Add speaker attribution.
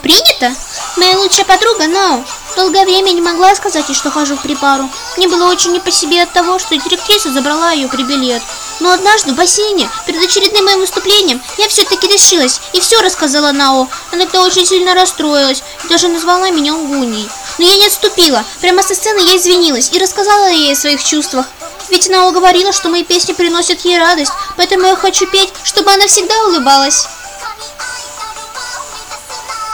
Speaker 1: принято? Моя лучшая подруга Нао долгое время не могла сказать ей, что хожу в припару. Мне было очень не по себе от того, что директриса забрала ее при билет. Но однажды в бассейне, перед очередным моим выступлением, я все-таки решилась и все рассказала Нао. Она тогда очень сильно расстроилась и даже назвала меня лгуньей. Но я не отступила. Прямо со сцены я извинилась и рассказала ей о своих чувствах. Ведь Нао говорила, что мои песни приносят ей радость, поэтому я хочу петь, чтобы она всегда улыбалась.